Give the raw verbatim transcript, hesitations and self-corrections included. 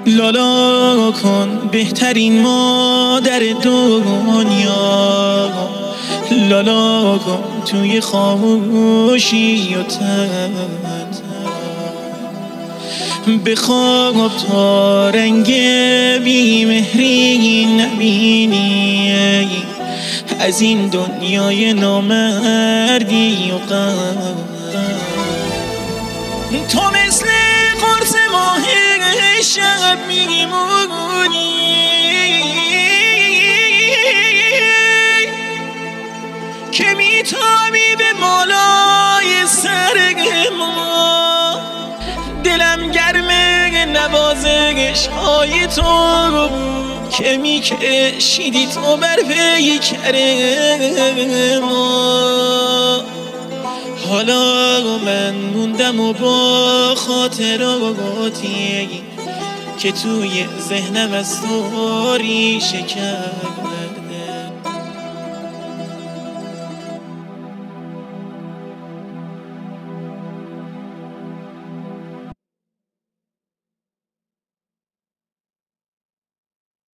لالا کن بهترین مادر دنیا، لالا کن توی خاموشی و تن، بخواب تا رنگ بیمهری نبینی از این دنیای نامردی و غم. تو مثل قرص ماه شب میمونی، که میتابی به بالای سر ما. دلم گرمه نوازش های تو که میکشیدی تو بر پیکر ما. حالا من موندم و با خاطراتی که توی ذهنم از تو ریشه کرد.